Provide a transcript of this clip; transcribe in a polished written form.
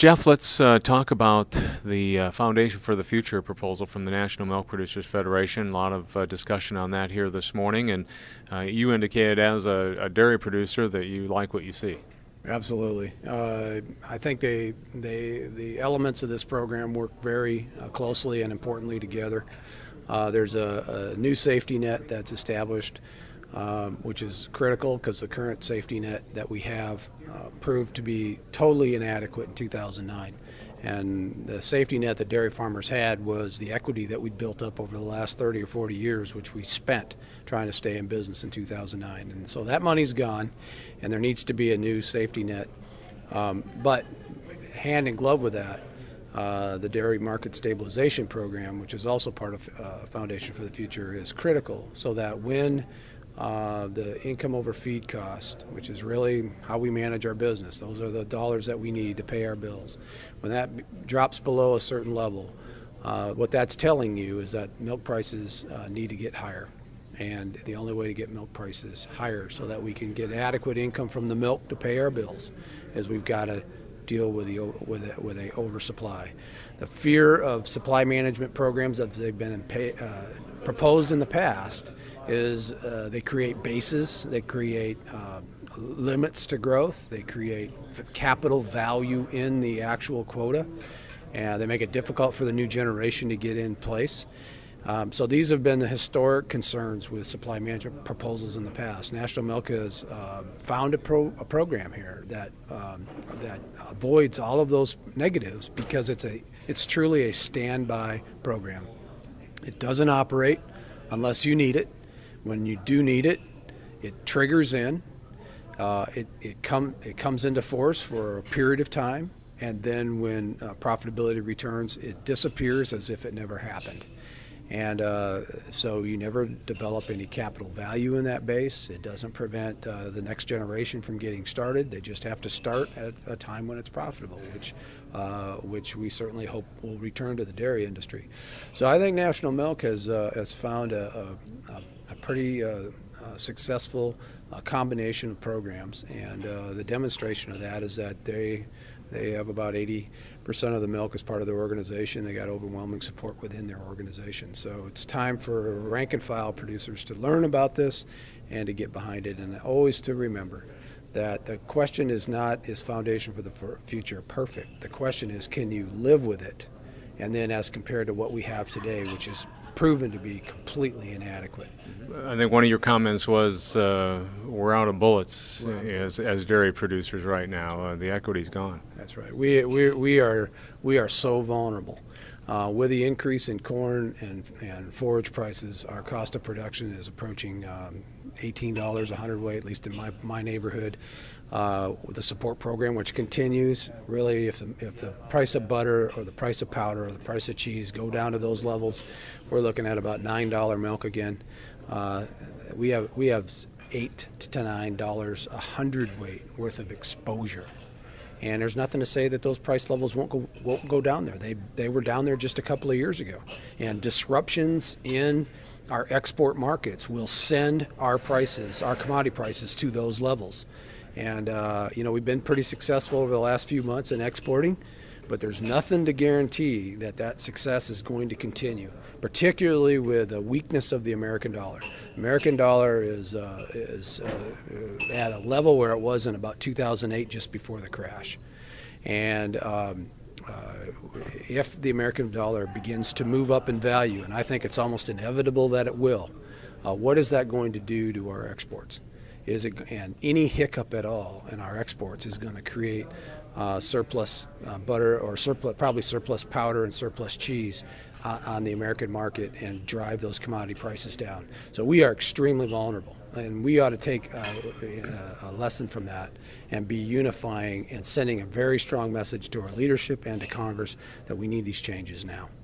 Jeff, let's talk about the Foundation for the Future proposal from the National Milk Producers Federation. A lot of discussion on that here this morning, and you indicated as a dairy producer that you like what you see. Absolutely. I think the elements of this program work very closely and importantly together. There's a new safety net that's established, which is critical because the current safety net that we have proved to be totally inadequate in 2009. And the safety net that dairy farmers had was the equity that we'd built up over the last 30 or 40 years, which we spent trying to stay in business in 2009. And so that money's gone, and there needs to be a new safety net. But hand in glove with that, the Dairy Market Stabilization Program, which is also part of Foundation for the Future, is critical so that when the income over feed cost, which is really how we manage our business, those are the dollars that we need to pay our bills. When that drops below a certain level, what that's telling you is that milk prices need to get higher. And the only way to get milk prices higher so that we can get adequate income from the milk to pay our bills is we've got to deal with a oversupply. The fear of supply management programs that they've been proposed in the past is they create bases, they create limits to growth, they create capital value in the actual quota, and they make it difficult for the new generation to get in place. So these have been the historic concerns with supply management proposals in the past. National Milk has found a program here that avoids all of those negatives because it's truly a standby program. It doesn't operate unless you need it. When you do need it, it triggers in. It comes into force for a period of time, and then when profitability returns, it disappears as if it never happened. And so you never develop any capital value in that base. It doesn't prevent the next generation from getting started. They just have to start at a time when it's profitable, which we certainly hope will return to the dairy industry. So I think National Milk has found a pretty successful combination of programs, and the demonstration of that is that they have about 80% of the milk as part of their organization. They got overwhelming support within their organization. So it's time for rank and file producers to learn about this and to get behind it, and always to remember that the question is not, is Foundation for the Future perfect? The question is, can you live with it? And then as compared to what we have today, which is proven to be completely inadequate. I think one of your comments was we're out of bullets as dairy producers right now. The equity's gone. That's right. We are so vulnerable. With the increase in corn and forage prices, our cost of production is approaching $18 a hundredweight, at least in my neighborhood. With the support program, which continues, really, if the price of butter or the price of powder or the price of cheese go down to those levels, we're looking at about $9 milk again. We have $8 to $9 a hundredweight worth of exposure. And there's nothing to say that those price levels won't go down there. They were down there just a couple of years ago. And disruptions in our export markets will send our prices, our commodity prices, to those levels. And we've been pretty successful over the last few months in exporting, but there's nothing to guarantee that success is going to continue, particularly with the weakness of the American dollar. American dollar is at a level where it was in about 2008, just before the crash. And if the American dollar begins to move up in value, and I think it's almost inevitable that it will, what is that going to do to our exports? And any hiccup at all in our exports is going to create surplus butter or probably surplus powder and surplus cheese on the American market and drive those commodity prices down. So we are extremely vulnerable, and we ought to take a lesson from that and be unifying and sending a very strong message to our leadership and to Congress that we need these changes now.